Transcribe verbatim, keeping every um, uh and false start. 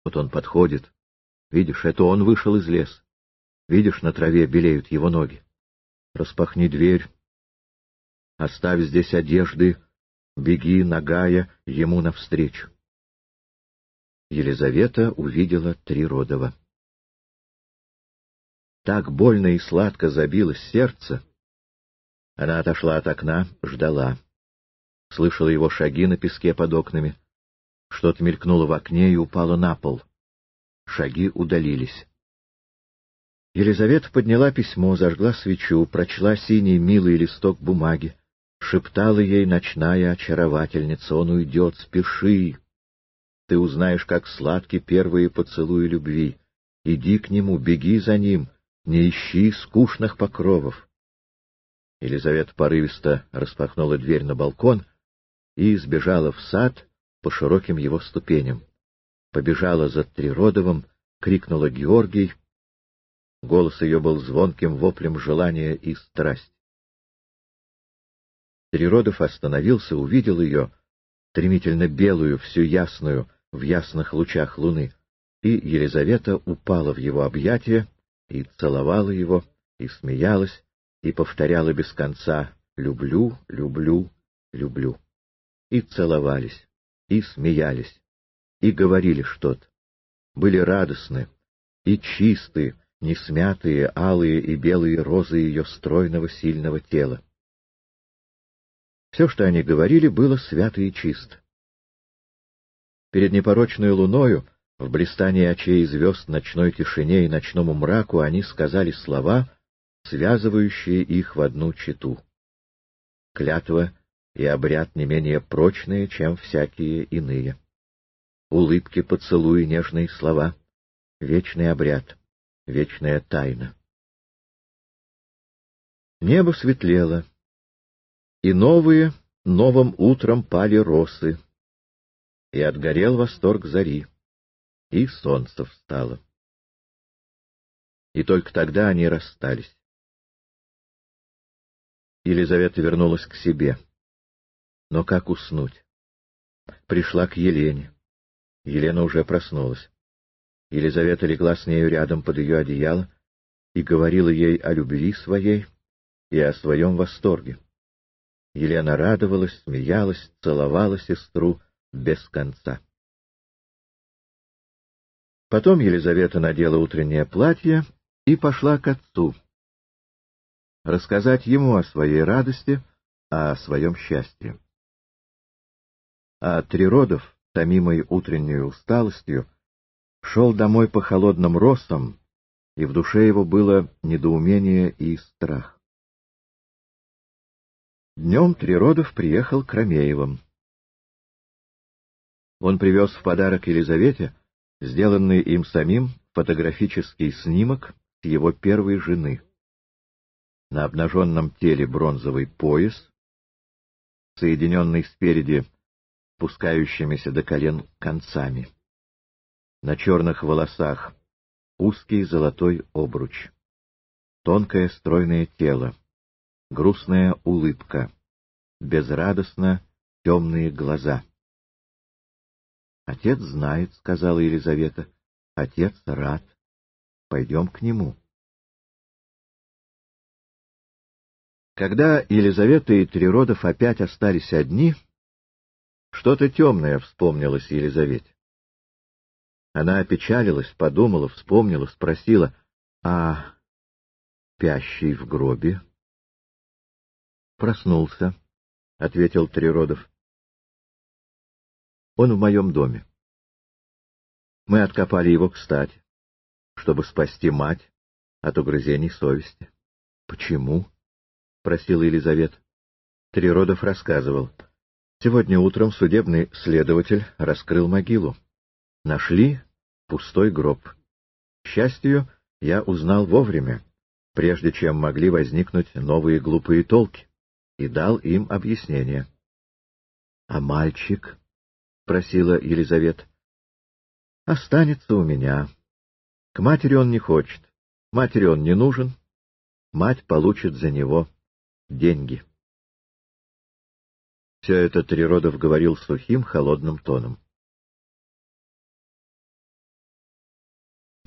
Вот он подходит. Видишь, это он вышел из леса. Видишь, на траве белеют его ноги. Распахни дверь. Оставь здесь одежды. Беги, нагая, ему навстречу. Елизавета увидела Триродова. Так больно и сладко забилось сердце. Она отошла от окна, ждала. Слышала его шаги на песке под окнами. Что-то мелькнуло в окне и упало на пол. Шаги удалились. Елизавета подняла письмо, зажгла свечу, прочла синий милый листок бумаги. Шептала ей ночная очаровательница: «Он уйдет, спеши! Ты узнаешь, как сладки первые поцелуи любви. Иди к нему, беги за ним, не ищи скучных покровов». Елизавета порывисто распахнула дверь на балкон и сбежала в сад по широким его ступеням. Побежала за Триродовым, крикнула «Георгий!». Голос ее был звонким воплем желания и страсти. Триродов остановился, увидел ее, стремительно белую, всю ясную, в ясных лучах луны, и Елизавета упала в его объятия и целовала его, и смеялась, и повторяла без конца «люблю, люблю, люблю». И целовались, и смеялись, и говорили что-то. Были радостны и чисты, несмятые, алые и белые розы ее стройного сильного тела. Все, что они говорили, было свято и чисто. Перед непорочной луною, в блистании очей звезд, ночной тишине и ночному мраку, они сказали слова, связывающие их в одну чету. Клятва и обряд не менее прочные, чем всякие иные. Улыбки, поцелуи, нежные слова, вечный обряд, вечная тайна. Небо светлело, и новые новым утром пали росы, и отгорел восторг зари, и солнце встало. И только тогда они расстались. Елизавета вернулась к себе. Но как уснуть? Пришла к Елене. Елена уже проснулась. Елизавета легла с нею рядом под ее одеяло и говорила ей о любви своей и о своем восторге. Елена радовалась, смеялась, целовала сестру без конца. Потом Елизавета надела утреннее платье и пошла к отцу. Рассказать ему о своей радости, о своем счастье. А Триродов, томимый утренней усталостью, шел домой по холодным росам, и в душе его было недоумение и страх. Днем Триродов приехал к Ромеевым. Он привез в подарок Елизавете сделанный им самим фотографический снимок с его первой жены. На обнаженном теле бронзовый пояс, соединенный спереди спускающимися до колен концами. На черных волосах узкий золотой обруч. Тонкое стройное тело, грустная улыбка, безрадостно темные глаза. «Отец знает», — сказала Елизавета. «Отец рад. Пойдем к нему». Когда Елизавета и Триродов опять остались одни, что-то темное вспомнилось Елизавете. Она опечалилась, подумала, вспомнила, спросила: «А спящий в гробе?» «Проснулся», — ответил Триродов. «Он в моем доме. Мы откопали его кстати, чтобы спасти мать от угрызений совести». «Почему?» — просила Елизавета. Триродов рассказывал. Сегодня утром судебный следователь раскрыл могилу. Нашли пустой гроб. К счастью, я узнал вовремя, прежде чем могли возникнуть новые глупые толки, и дал им объяснение. — А мальчик? — просила Елизавета. — Останется у меня. К матери он не хочет. Матери он не нужен. Мать получит за него деньги. Все это Триродов говорил сухим, холодным тоном.